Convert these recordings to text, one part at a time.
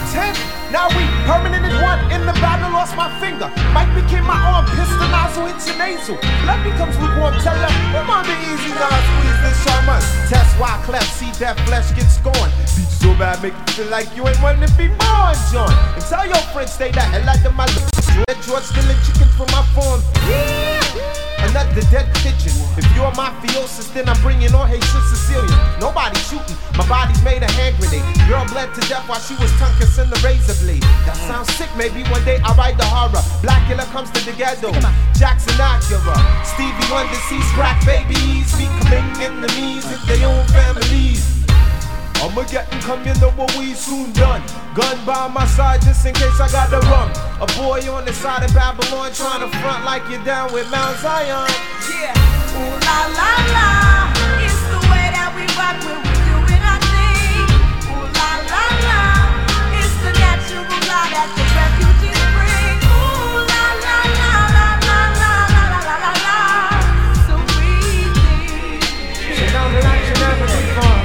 10. Now we permanent at one. In the battle, lost my finger. Mike became my arm. Pistol nozzle hits your nasal. Blood becomes lukewarm. Tell her, come on, be easy now. Squeeze this shaman. Test why cleft. See that flesh get scorned. Beat so bad, make you feel like you ain't wanting to be born, John. And tell your friends stay the hell out of my lips. Red George stealing chickens from my farm. Another dead pigeon. If you're mafiosis, then I'm bringing on Haitian Sicilian. Nobody shooting. My body's made a hand grenade. Girl bled to death while she was tongue kissing the razor blade. That sounds sick. Maybe one day I'll write the horror. Blackula comes to the ghetto. Jackson Acura. Stevie Wonder sees crack babies becoming enemies of their own families. I'ma get and come, you know what we soon done. Gun by my side just in case I got to run. A boy on the side of Babylon trying to front like you're down with Mount Zion. Yeah, ooh la la la, it's the way that we rock when we doing our thing. Ooh la la la, it's the natural law that the refugees bring. Ooh la la la la la la la la la la, so breathe. So now relax and never be fun.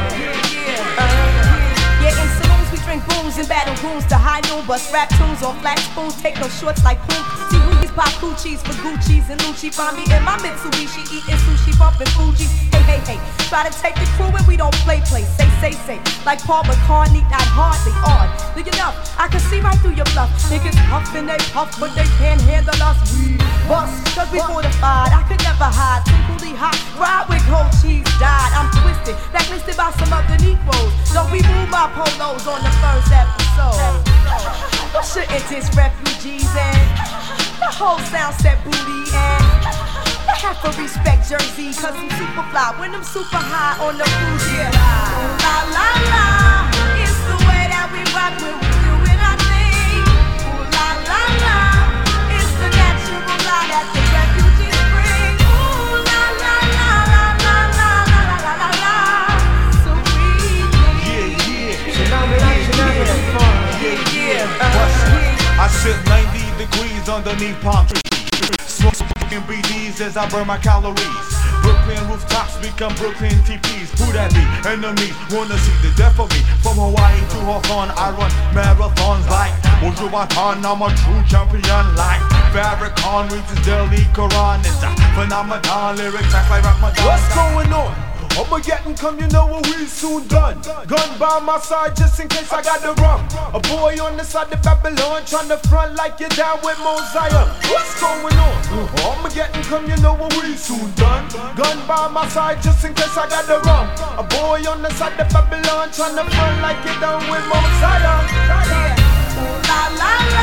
Booms in battle rooms to high noon, bust rap tunes on flat spoons, take no shorts like poom. See Rui's pop coochies for Gucci's and Lucci. Find me in my Mitsubishi eating sushi, bumping Fuji. Hey, hey, hey, try to take the crew and we don't play. Say, like Paul McCartney, not hardly odd. Look enough, I can see right through your bluff. Niggas puff and they puff, but they can't handle us. We bust, cause we fortified, I could never hide. Tinkly hot, ride with cold cheese, died. I'm twisted, blacklisted by some other Negroes. Don't remove my polos on the first episode. Shouldn't diss refugees and the whole sound set booty and I have to respect Jersey cause I'm super fly when I'm super high on the Fuji. Ooh la la la, it's the way that we rock when we doing our thing. Ooh la la la, it's the natural law that the refugees bring. Ooh la la la la la la la la la la, so breathe. So now relax and never be fun. I sit 90 degrees underneath palm trees. Smoking BDs as I burn my calories. Brooklyn rooftops become Brooklyn TPs. Who that be? Enemies wanna see the death of me. From Hawaii to Hawthorne, I run marathons like Mojo Watan. I'm a true champion like Farrakhan reads his daily Quran. It's a phenomenon, lyrics act like Ramadan. What's going on? I'ma get and come, you know what we soon done. Gun by my side just in case I got the rum. A boy on the side of Babylon trying to front like you're down with Mosiah. What's going on? I'ma get and come, you know what we soon done. Gun by my side just in case I got the rum. A boy on the side of Babylon trying to front like you're down with Mosiah. Yeah. Ooh la la la.